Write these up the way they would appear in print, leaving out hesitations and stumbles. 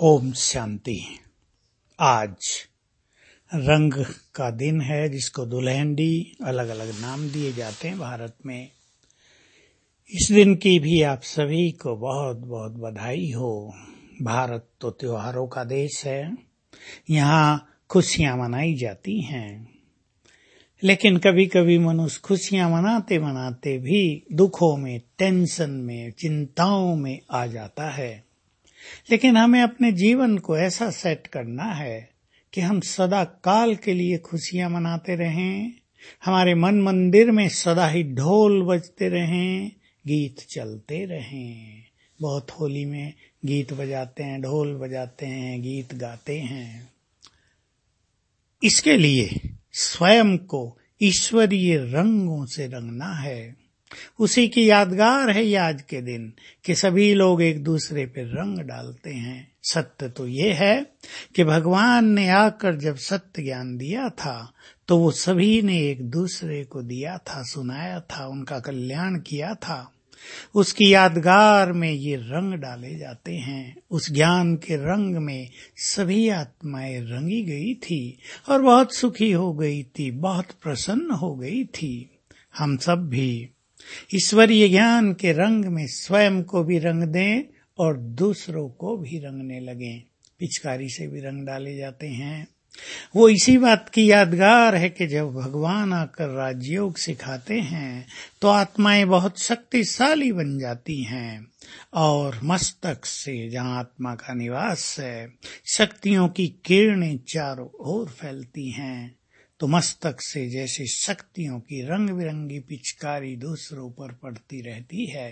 ओम शांति। आज रंग का दिन है जिसको दुल्हनडी अलग अलग नाम दिए जाते हैं भारत में। इस दिन की भी आप सभी को बहुत बहुत बधाई हो। भारत तो त्योहारों का देश है, यहाँ खुशियां मनाई जाती हैं, लेकिन कभी कभी मनुष्य खुशियां मनाते मनाते भी दुखों में, टेंशन में, चिंताओं में आ जाता है। लेकिन हमें अपने जीवन को ऐसा सेट करना है कि हम सदा काल के लिए खुशियां मनाते रहें। हमारे मन मंदिर में सदा ही ढोल बजते रहें, गीत चलते रहें। बहुत होली में गीत बजाते हैं, ढोल बजाते हैं, गीत गाते हैं। इसके लिए स्वयं को ईश्वरीय रंगों से रंगना है। उसी की यादगार है ये आज के दिन कि सभी लोग एक दूसरे पे रंग डालते हैं। सत्य तो ये है कि भगवान ने आकर जब सत्य ज्ञान दिया था तो वो सभी ने एक दूसरे को दिया था, सुनाया था, उनका कल्याण किया था। उसकी यादगार में ये रंग डाले जाते हैं। उस ज्ञान के रंग में सभी आत्माएं रंगी गई थी और बहुत सुखी हो गई थी, बहुत प्रसन्न हो गई थी। हम सब भी ईश्वरीय ज्ञान के रंग में स्वयं को भी रंग दें और दूसरों को भी रंगने लगें। पिचकारी से भी रंग डाले जाते हैं। वो इसी बात की यादगार है कि जब भगवान आकर राजयोग सिखाते हैं तो आत्माएं बहुत शक्तिशाली बन जाती हैं और मस्तक से, जहाँ आत्मा का निवास है, शक्तियों की किरणें चारों ओर फैलती हैं। तो मस्तक से जैसे शक्तियों की रंग बिरंगी पिचकारी दूसरों पर पड़ती रहती है।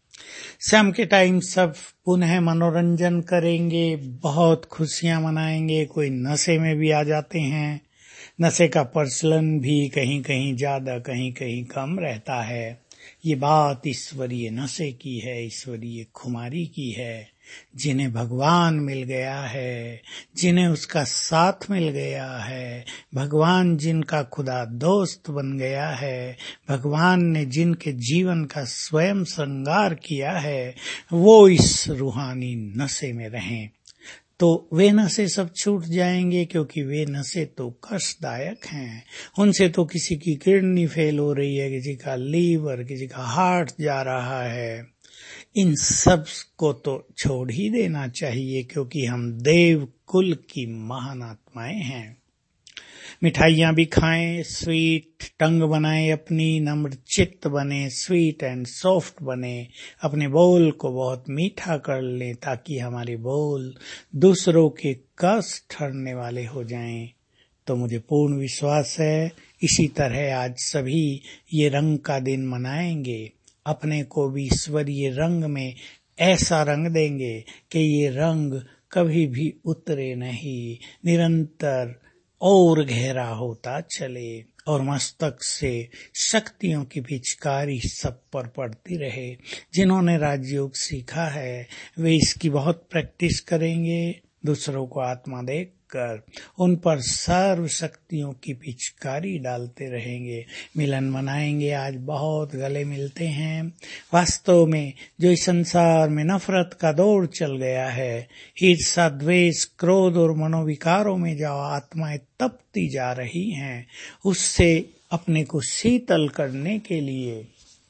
शाम के टाइम सब पुनः मनोरंजन करेंगे, बहुत खुशियां मनाएंगे। कोई नशे में भी आ जाते हैं। नशे का प्रचलन भी कहीं कहीं ज्यादा, कहीं कहीं कम रहता है। ये बात ईश्वरीय नशे की है, ईश्वरीय खुमारी की है। जिन्हें भगवान मिल गया है, जिन्हें उसका साथ मिल गया है, भगवान जिनका खुदा दोस्त बन गया है, भगवान ने जिनके जीवन का स्वयं श्रृंगार किया है, वो इस रूहानी नशे में रहें तो वे नशे सब छूट जाएंगे, क्योंकि वे नशे तो कष्टदायक हैं। उनसे तो किसी की किडनी फेल हो रही है, किसी का लीवर, किसी का हार्ट जा रहा है। इन सब को तो छोड़ ही देना चाहिए, क्योंकि हम देव कुल की महान आत्माएं हैं। मिठाइयां भी खाएं, स्वीट टंग बनाएं, अपनी नम्र चित्त बने, स्वीट एंड सॉफ्ट बने, अपने बोल को बहुत मीठा कर लें ताकि हमारे बोल दूसरों के कष्ट हरने वाले हो जाएं। तो मुझे पूर्ण विश्वास है इसी तरह आज सभी ये रंग का दिन मनाएंगे। अपने को भी ईश्वरीय रंग में ऐसा रंग देंगे कि ये रंग कभी भी उतरे नहीं, निरंतर और गहरा होता चले और मस्तक से शक्तियों की पिचकारी सब पर पड़ती रहे। जिन्होंने राजयोग सीखा है वे इसकी बहुत प्रैक्टिस करेंगे। दूसरों को आत्मा देखकर उन पर सर्व शक्तियों की पिचकारी डालते रहेंगे। मिलन मनाएंगे। आज बहुत गले मिलते हैं। वास्तव में जो इस संसार में नफरत का दौर चल गया है, ईर्ष्या, द्वेष, क्रोध और मनोविकारों में जो आत्माएं तपती जा रही हैं, उससे अपने को शीतल करने के लिए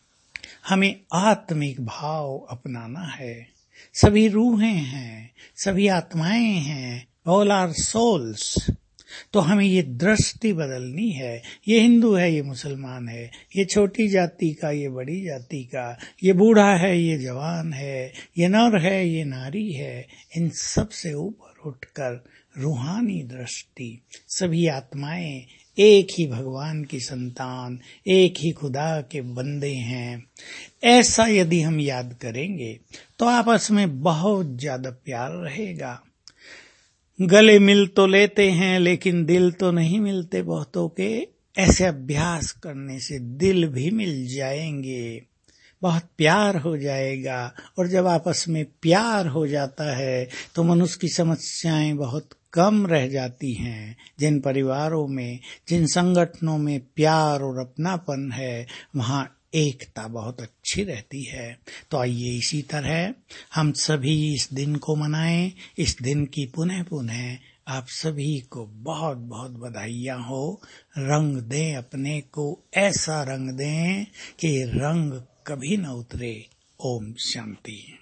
हमें आत्मिक भाव अपनाना है। सभी रूहें हैं, सभी आत्माएं हैं, ऑल आर सोल्स। तो हमें ये दृष्टि बदलनी है। ये हिंदू है, ये मुसलमान है, ये छोटी जाति का, ये बड़ी जाति का, ये बूढ़ा है, ये जवान है, ये नर है, ये नारी है। इन सब से ऊपर उठकर रूहानी दृष्टि, सभी आत्माएं एक ही भगवान की संतान, एक ही खुदा के बंदे हैं। ऐसा यदि हम याद करेंगे तो आपस में बहुत ज्यादा प्यार रहेगा। गले मिल तो लेते हैं लेकिन दिल तो नहीं मिलते बहुतों के। ऐसे अभ्यास करने से दिल भी मिल जाएंगे, बहुत प्यार हो जाएगा। और जब आपस में प्यार हो जाता है तो मनुष्य की समस्याएं बहुत कम रह जाती हैं। जिन परिवारों में, जिन संगठनों में प्यार और अपनापन है, वहाँ एकता बहुत अच्छी रहती है। तो आइए इसी तरह हम सभी इस दिन को मनाएं। इस दिन की पुनः पुनः आप सभी को बहुत बहुत बधाइयाँ हो। रंग दें अपने को, ऐसा रंग दें कि रंग कभी न उतरे। ओम शांति।